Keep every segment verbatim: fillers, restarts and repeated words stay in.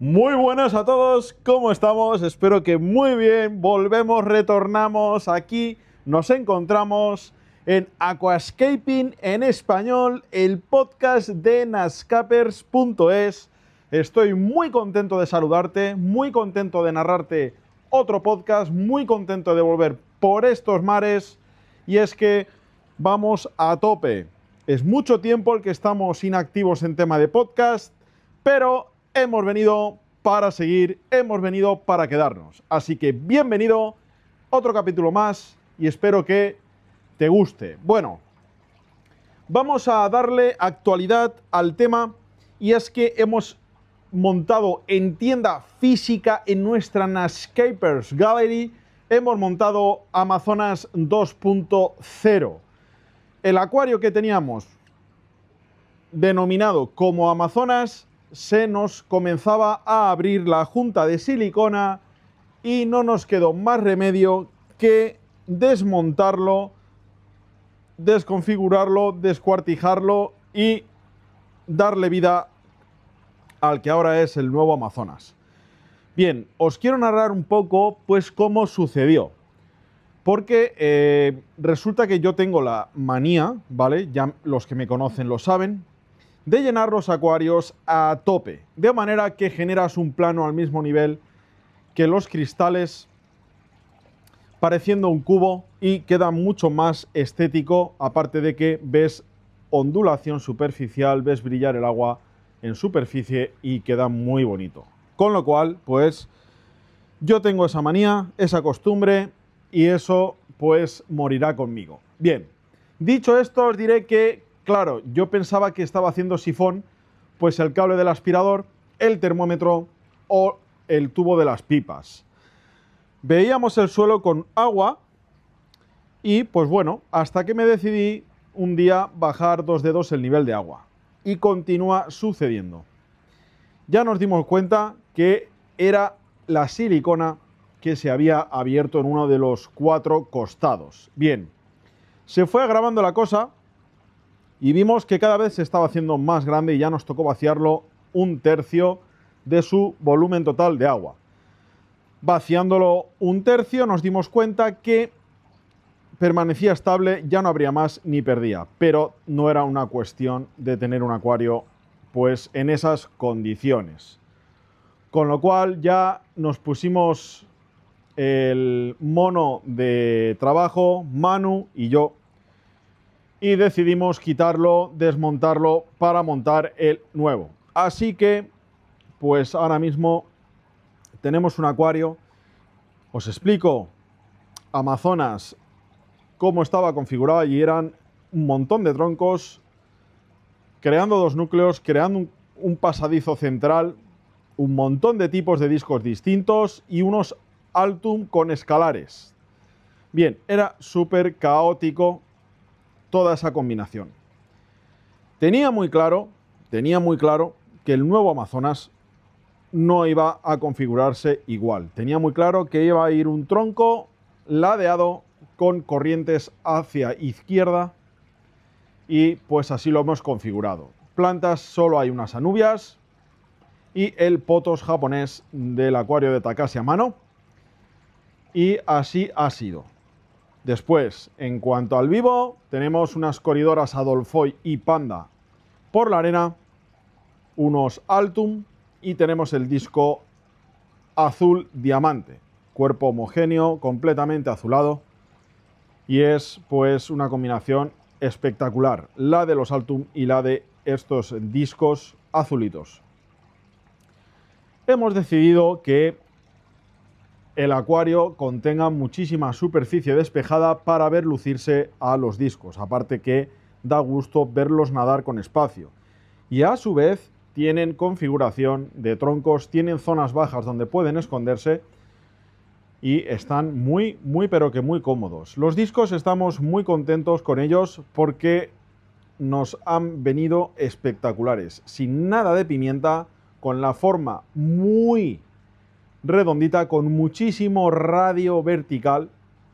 Muy buenas a todos, ¿cómo estamos? Espero que muy bien. Volvemos, retornamos aquí, nos encontramos en Aquascaping en español, el podcast de nascapers punto es. Estoy muy contento de saludarte, muy contento de narrarte otro podcast, muy contento de volver por estos mares, y es que vamos a tope. Es mucho tiempo el que estamos inactivos en tema de podcast, pero hemos venido para seguir, hemos venido para quedarnos. Así que bienvenido, otro capítulo más, y espero que te guste. Bueno, vamos a darle actualidad al tema, y es que hemos montado en tienda física en nuestra Nascapers Gallery, hemos montado Amazonas dos punto cero. El acuario que teníamos denominado como Amazonas se nos comenzaba a abrir la junta de silicona y no nos quedó más remedio que desmontarlo, desconfigurarlo, descuartijarlo y darle vida al que ahora es el nuevo Amazonas. Bien, os quiero narrar un poco pues cómo sucedió, porque eh, resulta que yo tengo la manía, ¿vale? Ya los que me conocen lo saben, de llenar los acuarios a tope, de manera que generas un plano al mismo nivel que los cristales, pareciendo un cubo, y queda mucho más estético, aparte de que ves ondulación superficial, ves brillar el agua en superficie y queda muy bonito. Con lo cual, pues, yo tengo esa manía, esa costumbre, y eso, pues, morirá conmigo. Bien, dicho esto, os diré que claro, yo pensaba que estaba haciendo sifón, pues el cable del aspirador, el termómetro o el tubo de las pipas. Veíamos el suelo con agua y, pues bueno, hasta que me decidí un día bajar dos dedos el nivel de agua. Y continúa sucediendo. Ya nos dimos cuenta que era la silicona que se había abierto en uno de los cuatro costados. Bien, se fue agravando la cosa y vimos que cada vez se estaba haciendo más grande y ya nos tocó vaciarlo un tercio de su volumen total de agua. Vaciándolo un tercio nos dimos cuenta que permanecía estable, ya no habría más ni perdía, pero no era una cuestión de tener un acuario pues en esas condiciones. Con lo cual ya nos pusimos el mono de trabajo, Manu y yo, y decidimos quitarlo, desmontarlo para montar el nuevo. Así que, pues ahora mismo tenemos un acuario. Os explico, Amazonas, cómo estaba configurado, y eran un montón de troncos, creando dos núcleos, creando un, un pasadizo central, un montón de tipos de discos distintos y unos Altum con escalares. Bien, era súper caótico toda esa combinación. Tenía muy claro, tenía muy claro que el nuevo Amazonas no iba a configurarse igual. Tenía muy claro que iba a ir un tronco ladeado con corrientes hacia izquierda, y pues así lo hemos configurado. Plantas solo hay unas anubias y el potos japonés del acuario de Takashi Amano, y así ha sido. Después, en cuanto al vivo, tenemos unas coridoras Adolfoy y Panda por la arena, unos Altum, y tenemos el disco azul diamante, cuerpo homogéneo, completamente azulado, y es pues una combinación espectacular, la de los Altum y la de estos discos azulitos. Hemos decidido que el acuario contenga muchísima superficie despejada para ver lucirse a los discos, aparte que da gusto verlos nadar con espacio. Y a su vez tienen configuración de troncos, tienen zonas bajas donde pueden esconderse y están muy, muy, pero que muy cómodos. Los discos estamos muy contentos con ellos porque nos han venido espectaculares, sin nada de pimienta, con la forma muy redondita, con muchísimo radio vertical.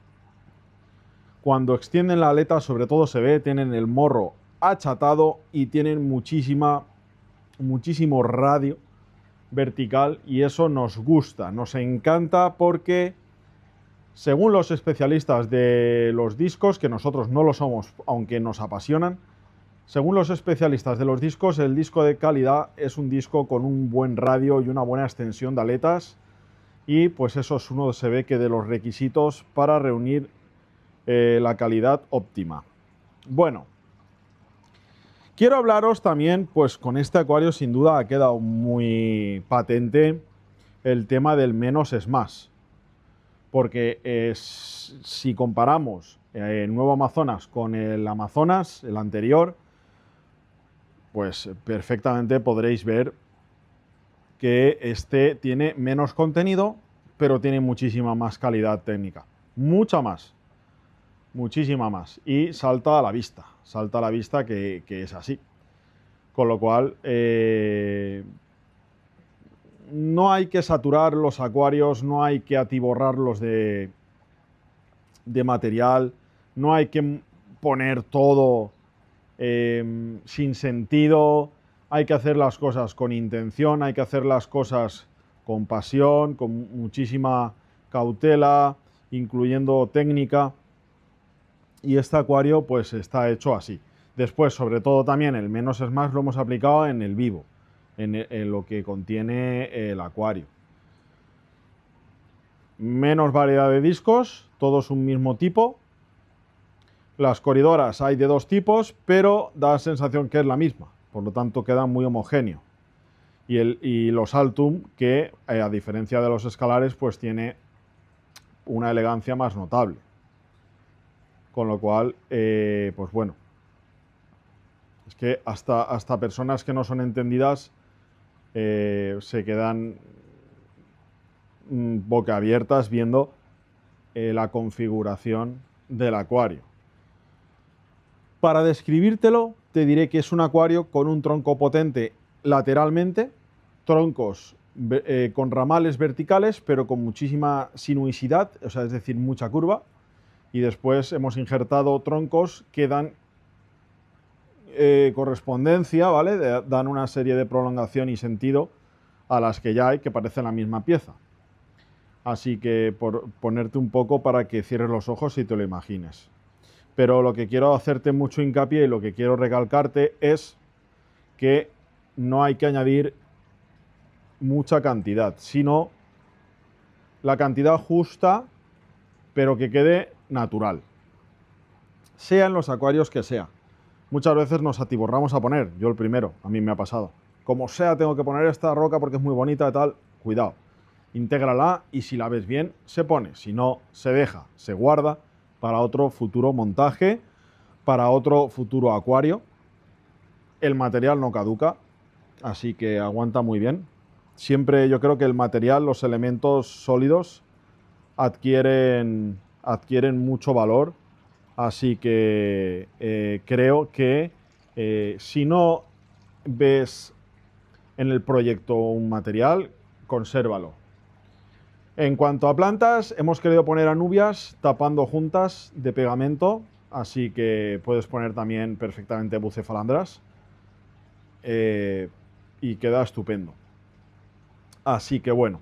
Cuando extienden la aleta, sobre todo se ve, tienen el morro achatado y tienen muchísima, muchísimo radio vertical, y eso nos gusta, nos encanta, porque según los especialistas de los discos, que nosotros no lo somos, aunque nos apasionan, según los especialistas de los discos, el disco de calidad es un disco con un buen radio y una buena extensión de aletas, y pues eso es uno, se ve que de los requisitos para reunir eh, la calidad óptima. Bueno, quiero hablaros también, pues con este acuario sin duda ha quedado muy patente el tema del menos es más. Porque eh, si comparamos eh, el nuevo Amazonas con el Amazonas, el anterior, pues perfectamente podréis ver que este tiene menos contenido, pero tiene muchísima más calidad técnica. Mucha más. Muchísima más. Y salta a la vista. Salta a la vista que, que es así. Con lo cual, eh, no hay que saturar los acuarios, no hay que atiborrarlos de, de material, no hay que poner todo eh, sin sentido, hay que hacer las cosas con intención, hay que hacer las cosas con pasión, con muchísima cautela, incluyendo técnica, y este acuario pues está hecho así. Después, sobre todo también, el menos es más lo hemos aplicado en el vivo. En, en lo que contiene el acuario. Menos variedad de discos, todos un mismo tipo. Las coridoras hay de dos tipos, pero da la sensación que es la misma, por lo tanto queda muy homogéneo. Y, el, y los Altum, que eh, a diferencia de los escalares, pues tiene una elegancia más notable. Con lo cual, eh, pues bueno, es que hasta, hasta personas que no son entendidas Eh, se quedan mm, boquiabiertas viendo eh, la configuración del acuario. Para describírtelo, te diré que es un acuario con un tronco potente lateralmente, troncos eh, con ramales verticales, pero con muchísima sinuosidad, o sea, es decir, mucha curva, y después hemos injertado troncos que dan Eh, correspondencia, ¿vale? De, dan una serie de prolongación y sentido a las que ya hay, que parecen la misma pieza. Así que por ponerte un poco para que cierres los ojos y te lo imagines. Pero lo que quiero hacerte mucho hincapié y lo que quiero recalcarte es que no hay que añadir mucha cantidad, sino la cantidad justa, pero que quede natural. Sea en los acuarios que sea. Muchas veces nos atiborramos a poner, yo el primero, a mí me ha pasado. Como sea, tengo que poner esta roca porque es muy bonita y tal. Cuidado, intégrala y si la ves bien, se pone. Si no, se deja, se guarda para otro futuro montaje, para otro futuro acuario. El material no caduca, así que aguanta muy bien. Siempre yo creo que el material, los elementos sólidos, adquieren, adquieren mucho valor. Así que eh, creo que eh, si no ves en el proyecto un material, consérvalo. En cuanto a plantas, hemos querido poner anubias tapando juntas de pegamento, así que puedes poner también perfectamente bucefalandras eh, y queda estupendo. Así que bueno,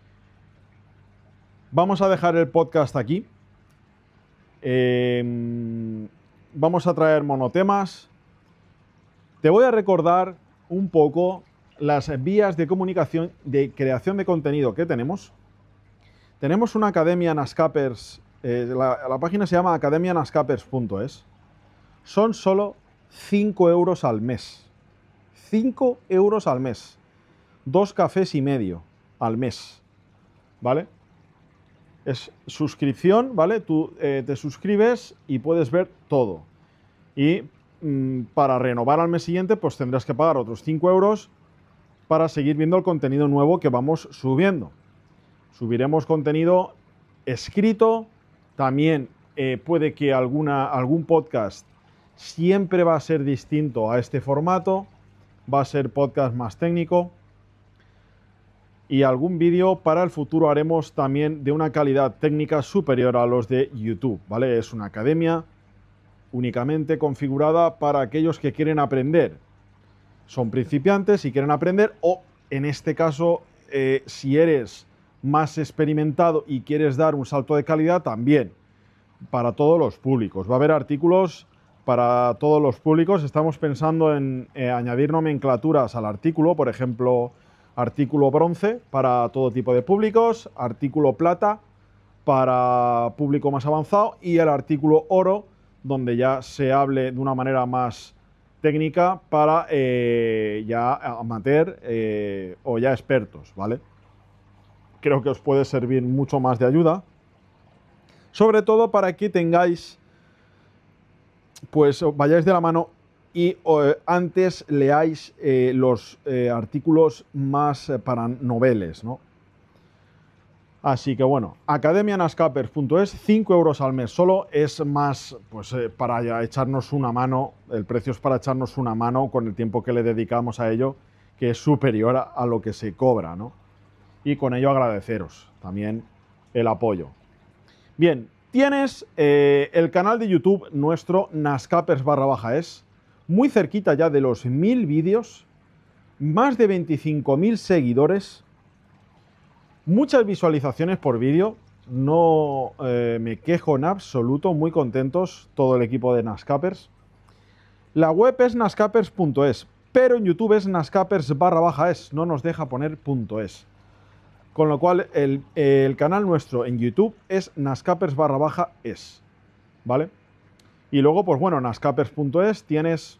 vamos a dejar el podcast aquí. Eh, vamos a traer monotemas. Te voy a recordar un poco las vías de comunicación, de creación de contenido que tenemos. Tenemos una academia Nascapers, eh, la, la página se llama academia nascapers punto es. Son solo cinco euros al mes. cinco euros al mes. Dos cafés y medio al mes. ¿Vale? Es suscripción, ¿vale? Tú eh, te suscribes y puedes ver todo. Y mmm, para renovar al mes siguiente, pues tendrás que pagar otros cinco euros para seguir viendo el contenido nuevo que vamos subiendo. Subiremos contenido escrito, también eh, puede que alguna, algún podcast siempre va a ser distinto a este formato, va a ser podcast más técnico. Y algún vídeo para el futuro haremos también de una calidad técnica superior a los de YouTube, ¿vale? Es una academia únicamente configurada para aquellos que quieren aprender. Son principiantes y quieren aprender o en este caso, eh, si eres más experimentado y quieres dar un salto de calidad, también para todos los públicos. Va a haber artículos para todos los públicos. Estamos pensando en eh, añadir nomenclaturas al artículo, por ejemplo, artículo bronce para todo tipo de públicos, artículo plata para público más avanzado y el artículo oro, donde ya se hable de una manera más técnica para eh, ya amateur eh, o ya expertos, ¿vale? Creo que os puede servir mucho más de ayuda, sobre todo para que tengáis, pues vayáis de la mano y eh, antes leáis eh, los eh, artículos más eh, para noveles, ¿no? Así que bueno, academia nascapers punto es, cinco euros al mes solo, es más pues eh, para ya echarnos una mano, el precio es para echarnos una mano con el tiempo que le dedicamos a ello, que es superior a, a lo que se cobra, ¿no? Y con ello agradeceros también el apoyo. Bien, tienes eh, el canal de YouTube nuestro, nascapers barra baja es, muy cerquita ya de los mil vídeos, más de veinticinco mil seguidores, muchas visualizaciones por vídeo, no eh, me quejo en absoluto, muy contentos todo el equipo de Nascapers. La web es nascapers punto es, pero en YouTube es nascapers barra baja es, no nos deja poner punto es. Con lo cual el, el canal nuestro en YouTube es nascapers barra baja es, ¿vale? Y luego, pues bueno, nascapers punto es tienes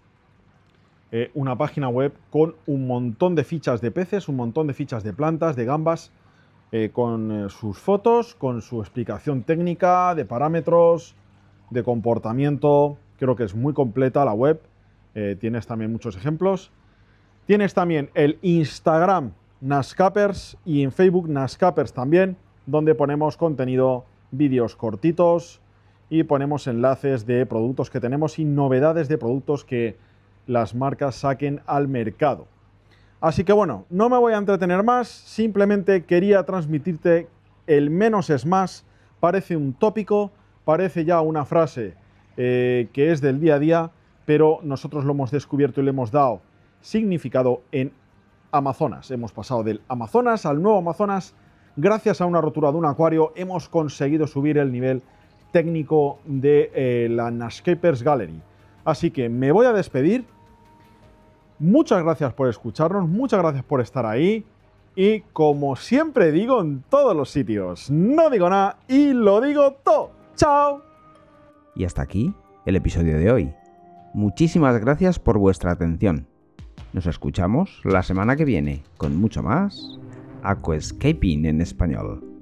Eh, una página web con un montón de fichas de peces, un montón de fichas de plantas, de gambas, eh, con eh, sus fotos, con su explicación técnica, de parámetros, de comportamiento. Creo que es muy completa la web. Eh, tienes también muchos ejemplos. Tienes también el Instagram Nascapers y en Facebook Nascapers también, donde ponemos contenido, vídeos cortitos y ponemos enlaces de productos que tenemos y novedades de productos que las marcas saquen al mercado. Así que bueno, no me voy a entretener más, simplemente quería transmitirte el menos es más. Parece un tópico, parece ya una frase eh, que es del día a día, pero nosotros lo hemos descubierto y le hemos dado significado en Amazonas. Hemos pasado del Amazonas al nuevo Amazonas. Gracias a una rotura de un acuario hemos conseguido subir el nivel técnico de eh, la Nascapers Gallery. Así que me voy a despedir. Muchas gracias por escucharnos, muchas gracias por estar ahí. Y como siempre digo en todos los sitios, no digo nada y lo digo todo. ¡Chao! Y hasta aquí el episodio de hoy. Muchísimas gracias por vuestra atención. Nos escuchamos la semana que viene con mucho más Aquascaping en español.